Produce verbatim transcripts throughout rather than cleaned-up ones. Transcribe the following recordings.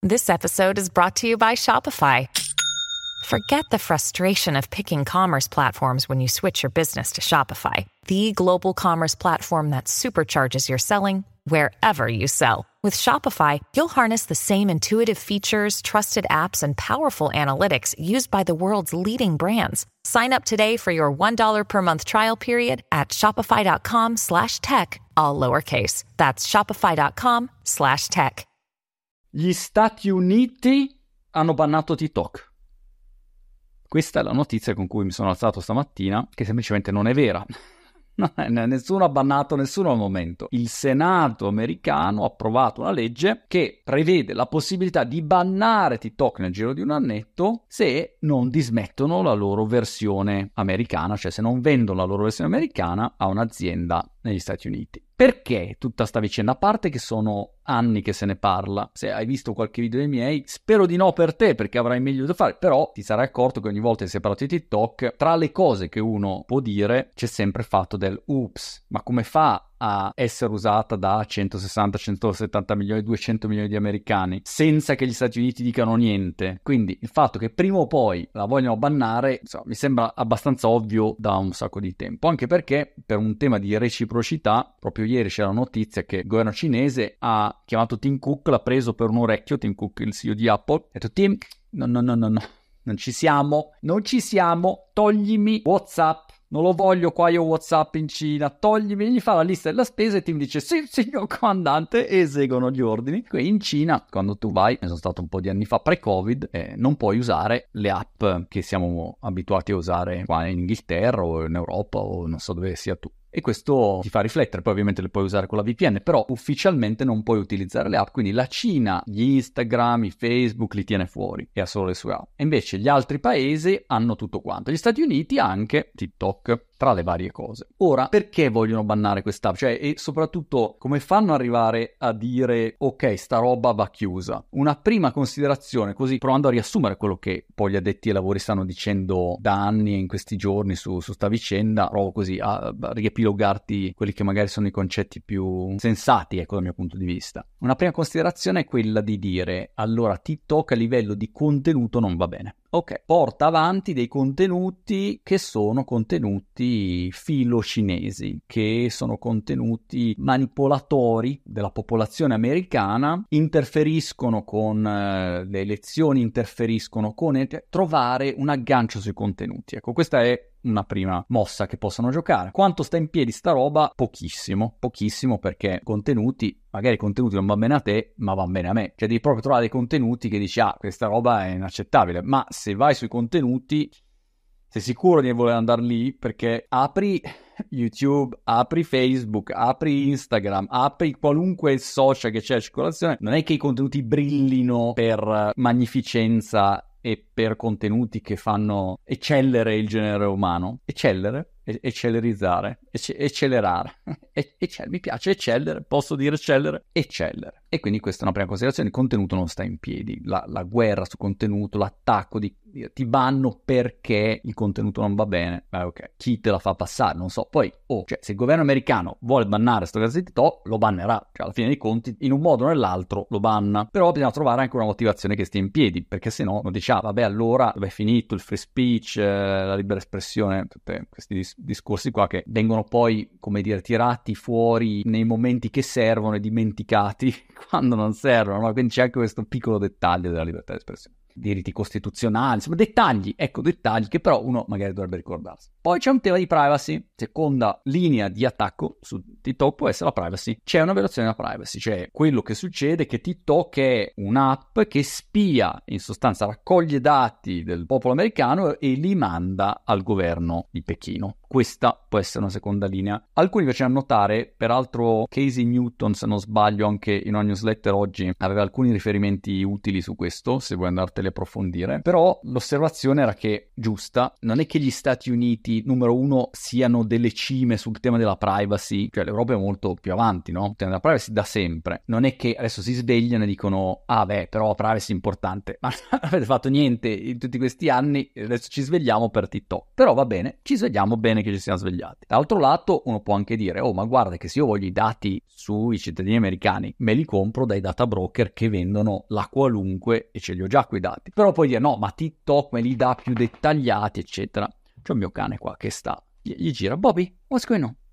This episode is brought to you by Shopify. Forget the frustration of picking commerce platforms when you switch your business to Shopify, the global commerce platform that supercharges your selling wherever you sell. With Shopify, you'll harness the same intuitive features, trusted apps, and powerful analytics used by the world's leading brands. Sign up today for your one dollar per month trial period at shopify.com slash tech, all lowercase. That's shopify.com slash tech. Gli Stati Uniti hanno bannato TikTok. Questa è la notizia con cui mi sono alzato stamattina, che semplicemente non è vera. No, nessuno ha bannato nessuno al momento. Il Senato americano ha approvato una legge che prevede la possibilità di bannare TikTok nel giro di un annetto se non dismettono la loro versione americana, cioè se non vendono la loro versione americana a un'azienda negli Stati Uniti. Perché tutta sta vicenda? A parte che sono anni che se ne parla, se hai visto qualche video dei miei, spero di no per te perché avrai meglio da fare, però ti sarai accorto che ogni volta che si è parlato di TikTok, tra le cose che uno può dire c'è sempre il fatto del ups, ma come fa a essere usata da centosessanta, centosettanta milioni, duecento milioni di americani senza che gli Stati Uniti dicano niente? Quindi il fatto che prima o poi la vogliono bannare, insomma, mi sembra abbastanza ovvio da un sacco di tempo, anche perché per un tema di reciprocità, proprio ieri c'era la notizia che il governo cinese ha chiamato Tim Cook, l'ha preso per un orecchio, Tim Cook, il C E O di Apple, ha detto: Tim, no no no no no, non ci siamo, non ci siamo, toglimi WhatsApp. Non lo voglio qua io WhatsApp in Cina, toglimi, gli fa la lista della spesa e Tim dice sì, signor comandante, e eseguono gli ordini. Qui in Cina, quando tu vai, ne sono stato un po' di anni fa, pre-Covid, eh, non puoi usare le app che siamo abituati a usare qua in Inghilterra o in Europa o non so dove sia tu. E questo ti fa riflettere, poi ovviamente le puoi usare con la V P N, però ufficialmente non puoi utilizzare le app, quindi la Cina, gli Instagram, i Facebook li tiene fuori e ha solo le sue app. E invece gli altri paesi hanno tutto quanto, gli Stati Uniti anche TikTok, tra le varie cose. Ora, perché vogliono bannare quest'app? Cioè, e soprattutto, come fanno ad arrivare a dire ok, sta roba va chiusa? Una prima considerazione, così provando a riassumere quello che poi gli addetti ai lavori stanno dicendo da anni e in questi giorni su, su sta vicenda, provo così a, a riepilogarti quelli che magari sono i concetti più sensati, ecco, dal mio punto di vista. Una prima considerazione è quella di dire, allora, TikTok a livello di contenuto non va bene. Ok, porta avanti dei contenuti che sono contenuti filo-cinesi, che sono contenuti manipolatori della popolazione americana, interferiscono con eh, le elezioni, interferiscono con et- trovare un aggancio sui contenuti. Ecco, questa è una prima mossa che possono giocare. Quanto sta in piedi sta roba? Pochissimo, pochissimo, perché contenuti, magari i contenuti non vanno bene a te, ma vanno bene a me. Cioè devi proprio trovare dei contenuti che dici, ah, questa roba è inaccettabile, ma se vai sui contenuti sei sicuro di voler andare lì, perché apri YouTube, apri Facebook, apri Instagram, apri qualunque social che c'è a circolazione, non è che i contenuti brillino per magnificenza e per contenuti che fanno eccellere il genere umano. Eccellere? E- eccellerizzare? Ecce- accelerare? e- eccell- mi piace eccellere, posso dire eccellere? Eccellere. E quindi questa è una prima considerazione, il contenuto non sta in piedi, la, la guerra su contenuto, l'attacco di ti banno perché il contenuto non va bene. Beh, ok, chi te la fa passare? Non so. Poi, oh, cioè, se il governo americano vuole bannare sto cazzo di TikTok, lo bannerà. Cioè, alla fine dei conti, in un modo o nell'altro, lo banna. Però bisogna trovare anche una motivazione che stia in piedi, perché se no, non dice, ah, vabbè, allora, dove è finito il free speech, eh, la libera espressione, tutti questi dis- discorsi qua che vengono poi, come dire, tirati fuori nei momenti che servono e dimenticati quando non servono, no? Quindi c'è anche questo piccolo dettaglio della libertà di espressione. Diritti costituzionali, insomma dettagli, ecco dettagli che però uno magari dovrebbe ricordarsi. Poi c'è un tema di privacy, seconda linea di attacco su TikTok può essere la privacy. C'è una violazione della privacy, cioè quello che succede è che TikTok è un'app che spia, in sostanza raccoglie dati del popolo americano e li manda al governo di Pechino. Questa può essere una seconda linea. Alcuni facevano notare, peraltro Casey Newton, se non sbaglio, anche in una newsletter oggi aveva alcuni riferimenti utili su questo, se vuoi andarteli poterli approfondire, però l'osservazione era che, giusta, non è che gli Stati Uniti, numero uno, siano delle cime sul tema della privacy, cioè l'Europa è molto più avanti, no? Il tema della privacy da sempre. Non è che adesso si svegliano e dicono, ah beh, però la privacy è importante, ma non avete fatto niente in tutti questi anni, adesso ci svegliamo per TikTok. Però va bene, ci svegliamo bene che ci siamo svegliati. Dall'altro lato, uno può anche dire, oh ma guarda che se io voglio i dati sui cittadini americani, me li compro dai data broker che vendono la qualunque e ce li ho già quei dati. Però poi dire, no, ma TikTok me li dà più dettagliati, eccetera. C'è un mio cane qua che sta, gli, gli gira, Bobby, what's going on?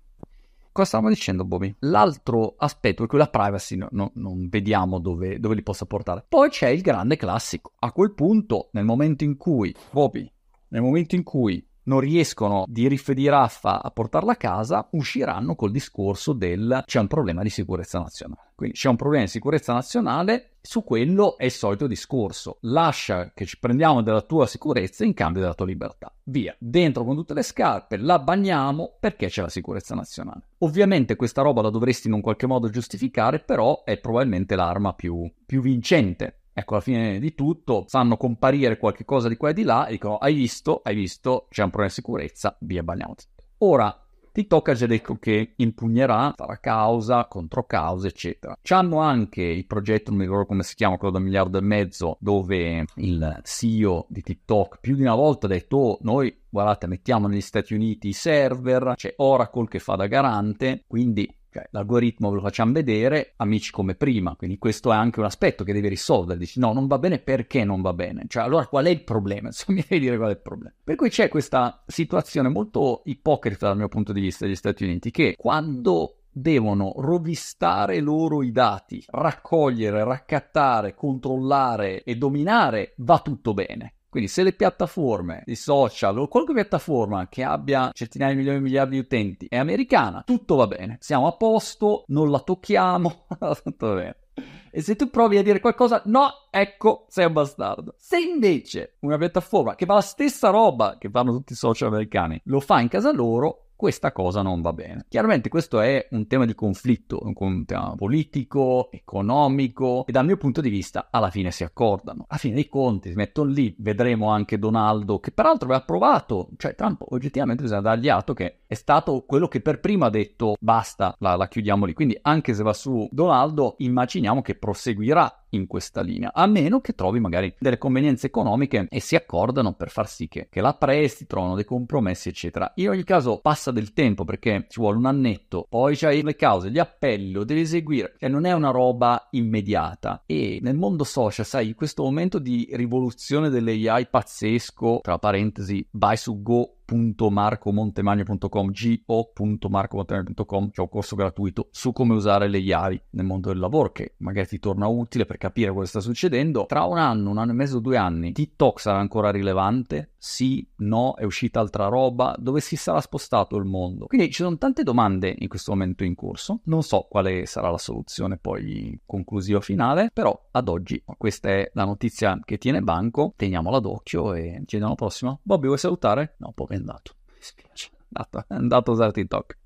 Cosa stavamo dicendo, Bobby? L'altro aspetto è che la privacy no, no, non vediamo dove, dove li possa portare. Poi c'è il grande classico. A quel punto, nel momento in cui, Bobby, nel momento in cui non riescono di riff e di raffa a portarla a casa, usciranno col discorso del c'è un problema di sicurezza nazionale. Quindi c'è un problema di sicurezza nazionale, su quello è il solito discorso. Lascia che ci prendiamo della tua sicurezza in cambio della tua libertà. Via, dentro con tutte le scarpe, la bagniamo perché c'è la sicurezza nazionale. Ovviamente questa roba la dovresti in un qualche modo giustificare, però è probabilmente l'arma più, più vincente. Ecco, alla fine di tutto fanno comparire qualche cosa di qua e di là e dicono hai visto, hai visto, c'è un problema di sicurezza, via, bagniamo. Ora, TikTok ha già detto che impugnerà, farà causa, controcausa, eccetera. C'hanno anche il progetto, non mi ricordo come si chiama, quello da un miliardo e mezzo, dove il C E O di TikTok più di una volta ha detto oh, noi, guardate, mettiamo negli Stati Uniti i server, c'è Oracle che fa da garante, quindi cioè, l'algoritmo ve lo facciamo vedere, amici come prima, quindi questo è anche un aspetto che devi risolvere, dici no, non va bene, perché non va bene? Cioè, allora qual è il problema? Se mi devi dire qual è il problema. Per cui c'è questa situazione molto ipocrita dal mio punto di vista degli Stati Uniti, che quando devono rovistare loro i dati, raccogliere, raccattare, controllare e dominare, va tutto bene. Quindi se le piattaforme di social o qualche piattaforma che abbia centinaia di milioni di miliardi di utenti è americana, tutto va bene, siamo a posto, non la tocchiamo, tutto bene. E se tu provi a dire qualcosa, no, ecco, sei un bastardo. Se invece una piattaforma che fa la stessa roba che fanno tutti i social americani lo fa in casa loro, questa cosa non va bene. Chiaramente questo è un tema di conflitto, un tema politico, economico e dal mio punto di vista alla fine si accordano. Alla fine dei conti si mettono lì, vedremo anche Donaldo che peraltro aveva provato, cioè Trump oggettivamente bisogna dargli atto che è stato quello che per prima ha detto basta, la, la chiudiamo lì. Quindi anche se va su Donaldo immaginiamo che proseguirà in questa linea, a meno che trovi magari delle convenienze economiche e si accordano per far sì che, che la presti, trovano dei compromessi eccetera. In ogni caso passa del tempo perché ci vuole un annetto, poi c'hai le cause, gli appelli, lo devi eseguire, cioè non è una roba immediata. E nel mondo social, sai, in questo momento di rivoluzione delle A I pazzesco, tra parentesi, vai su go punto marco montemagno punto com, go punto marco montemagno punto com, c'è un corso gratuito su come usare le A I nel mondo del lavoro che magari ti torna utile per capire cosa sta succedendo. Tra un anno, un anno e mezzo, due anni, TikTok sarà ancora rilevante? Sì, no, è uscita altra roba? Dove si sarà spostato il mondo? Quindi ci sono tante domande in questo momento in corso, non so quale sarà la soluzione poi conclusiva finale, però ad oggi questa è la notizia che tiene banco, teniamola d'occhio e ci vediamo alla prossima. Bobby, vuoi salutare? No, poi è andato, mi spiace, è andato, è andato a usare TikTok.